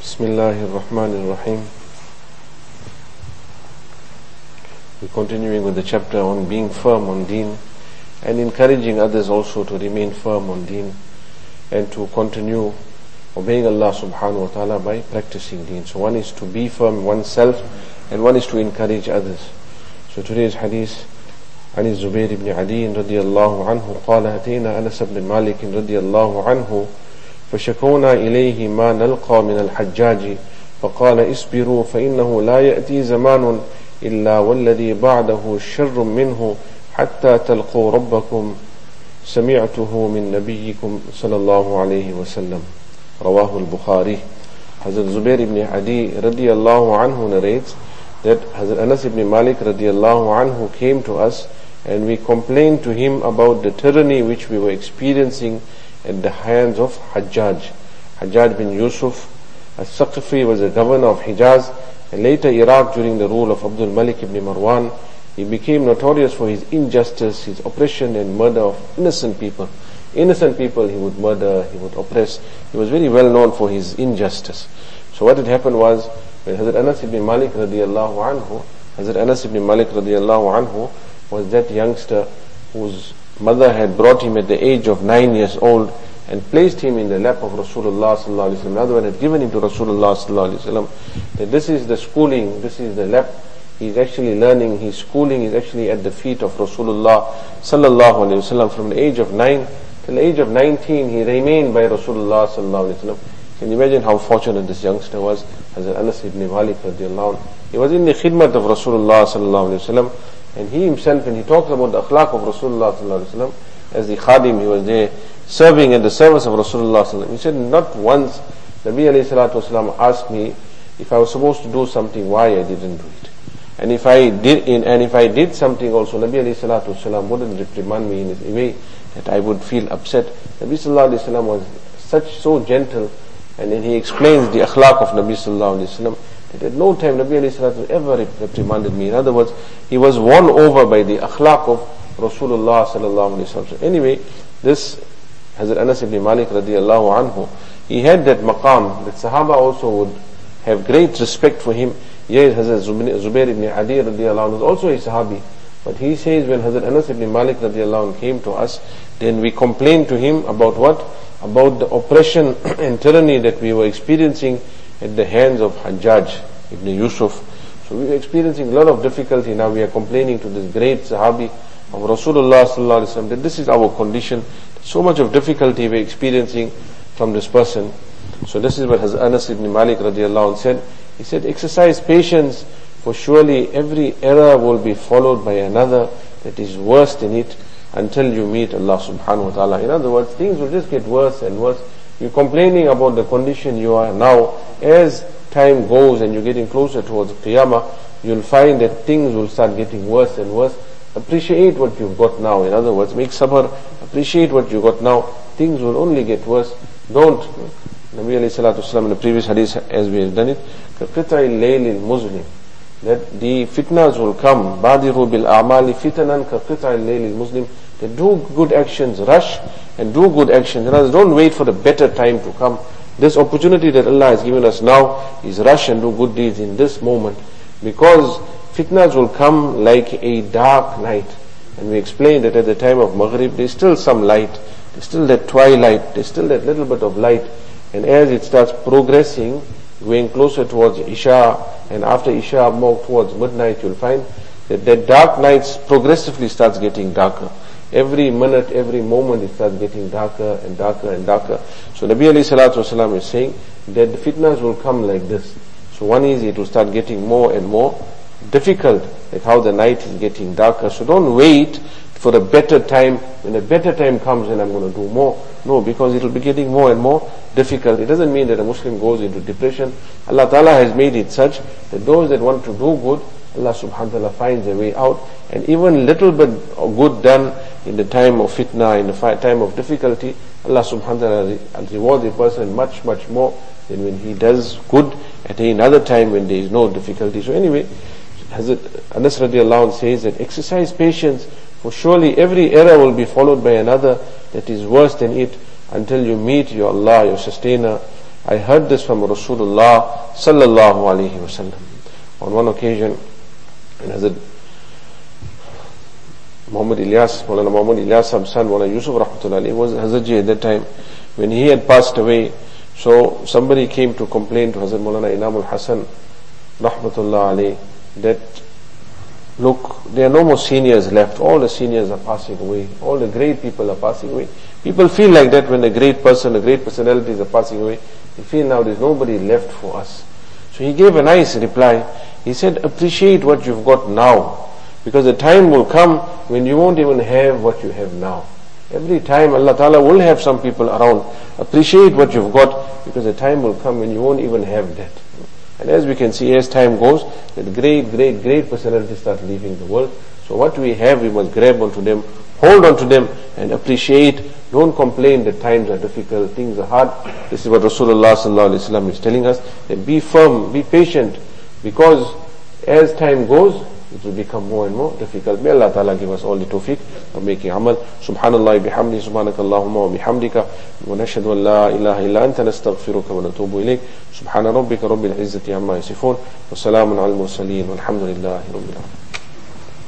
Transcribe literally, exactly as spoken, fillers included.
Bismillahir Rahmanir Rahim. We're continuing with the chapter on being firm on deen and encouraging others also to remain firm on deen and to continue obeying Allah subhanahu wa ta'ala by practicing deen. So one is to be firm oneself and one is to encourage others. So today's hadith عن الزبير بن عدي رضي الله عنه قال أتينا أنس بن مالك رضي الله عنه فشكونا إليه ما نلقى من الحجاج فقال اصبروا فإنه لا يأتي زمان إلا والذي بعده شر منه حتى تلقوا ربكم سمعته من نبيكم صلى الله عليه وسلم رواه البخاري. Hazrat Zubair ibn Adi radiyallahu anhu narrates that Hazrat Anas ibn Malik radiyallahu anhu came to us and we complained to him about the tyranny which we were experiencing at the hands of Hajjaj. Hajjaj bin Yusuf al-Saqafi was the governor of Hijaz, and later Iraq during the rule of Abdul Malik ibn Marwan. He became notorious for his injustice, his oppression and murder of innocent people. Innocent people he would murder, he would oppress. He was very well known for his injustice. So what had happened was, when Hazrat Anas ibn Malik radiyallahu anhu, Hazrat Anas ibn Malik radiyallahu anhu was that youngster whose mother had brought him at the age of nine years old and placed him in the lap of Rasulullah sallallahu alaihi wasallam. Another one had given him to Rasulullah sallallahu alaihi wasallam. That this is the schooling, this is the lap. He's actually learning, his schooling is actually at the feet of Rasulullah sallallahu alaihi wasallam. From the age of nine till the age of nineteen, he remained by Rasulullah sallallahu alaihi wasallam. Can you imagine how fortunate this youngster was? Hazrat Anas ibn Malik radiallahu anhu. He was in the khidmat of Rasulullah sallallahu alaihi wasallam. And he himself, when he talks about the akhlaq of Rasulullah sallallahu alaihi wasallam, as the khadim, he was there serving at the service of Rasulullah sallallahu alaihi wasallam. He said, not once Nabi alayhi salatu wasallam asked me if I was supposed to do something, why I didn't do it. And if I did, in, and if I did something also, Nabi alayhi salatu wasallam wouldn't reprimand me in a way that I would feel upset. Nabi sallallahu alaihi wasallam was such so gentle, and then he explains the akhlaq of Nabi sallallahu alaihi wasallam. At no time Nabi alayhi salatu ever reprimanded me. In other words, he was won over by the akhlaq of Rasulullah sallallahu alayhi wasallam. Anyway, this Hazrat Anas ibn Malik radiyallahu anhu, he had that maqam that Sahaba also would have great respect for him. Yes, Hazrat Zubair ibn Adi radiyallahu anhu was also a Sahabi. But he says when Hazrat Anas ibn Malik radiyallahu anhu came to us, then we complained to him about what? About the oppression and tyranny that we were experiencing at the hands of Hajjaj ibn Yusuf. So we were experiencing a lot of difficulty. Now we are complaining to this great Sahabi of Rasulullah sallallahu alaihi wasallam that this is our condition. So much of difficulty we are experiencing from this person. So this is what Hazrat Anas ibn Malik radiallahu anhu said. He said, exercise patience, for surely every error will be followed by another that is worse than it until you meet Allah subhanahu wa ta'ala. In other words, things will just get worse and worse. You're complaining about the condition you are now. As time goes and you're getting closer towards Qiyamah, you'll find that things will start getting worse and worse. Appreciate what you've got now. In other words, make sabr, appreciate what you got now. Things will only get worse. Don't. Nabi alayhi salatu wasalam in the previous hadith, as we have done it, كَقِطْعِ اللَّيْلِ الْمُظْلِمِ, that the fitnas will come. بَادِرُوا بِالْأَعْمَالِ فِتَنًا كَقِطْعِ اللَّيْلِ الْمُظْلِمِ, that do good actions, rush and do good actions. In other words, don't wait for the better time to come. This opportunity that Allah has given us now is rush and do good deeds in this moment, because fitnas will come like a dark night. And we explained that at the time of Maghrib there's still some light, there's still that twilight, there's still that little bit of light, and as it starts progressing, going closer towards Isha, and after Isha more towards midnight, you'll find that that dark night progressively starts getting darker. Every minute, every moment it starts getting darker and darker and darker. So Nabi alayhi salatu wasalam is saying that the fitnas will come like this. So one is it will start getting more and more difficult, like how the night is getting darker. So don't wait for a better time. When a better time comes and I'm going to do more. No, because it will be getting more and more difficult. It doesn't mean that a Muslim goes into depression. Allah Ta'ala has made it such that those that want to do good, Allah subhanahu wa ta'ala finds a way out. And even little bit of good done in the time of fitna, in the time of difficulty, Allah subhanahu wa ta'ala rewards a person much, much more than when he does good at another time when there is no difficulty. So anyway, Hazrat Anas radiallahu anh says that exercise patience, for surely every error will be followed by another that is worse than it until you meet your Allah, your sustainer. I heard this from Rasulullah sallallahu alaihi wasallam. On one occasion, when Hazrat Muhammad Ilyas, Maulana Muhammad Ilyas Sahib's son, Maulana Yusuf rahmatullahi alayhi, was Hazrat Ji at that time. When he had passed away, so somebody came to complain to Hazrat Maulana Inam al-Hasan rahmatullahi alayhi that, look, there are no more seniors left. All the seniors are passing away. All the great people are passing away. People feel like that when a great person, a great personalities are passing away. They feel now there's nobody left for us. So he gave a nice reply. He said, appreciate what you've got now, because the time will come when you won't even have what you have now. Every time Allah Ta'ala will have some people around. Appreciate what you've got, because the time will come when you won't even have that. And as we can see, as time goes, that great, great, great personalities start leaving the world. So what we have, we must grab onto them, hold onto them, and appreciate. Don't complain that times are difficult, things are hard. This is what Rasulullah sallallahu alaihi wasallam is telling us. That be firm, be patient, because as time goes, it will become more and more difficult. May Allah Ta'ala give us all the tawfiq of making amal. Subhanallah bihamdi, subhanakallahumma wa bihamdika, wa nashhadu an la ilaha illa anta nastaghfiruka wa natubu ilayk. Subhana rabbika rabbil izzati amma yasifun, wa salamun al mursaleen, walhamdulillahi rabbil alamin.